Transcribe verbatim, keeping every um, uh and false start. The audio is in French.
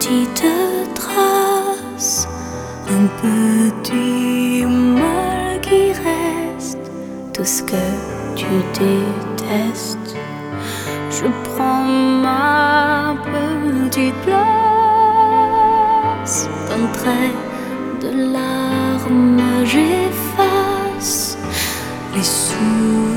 petite trace, un petit mal qui reste, tout ce que tu détestes. Je prends ma petite place, d'un trait de larmes j'efface les souvenirs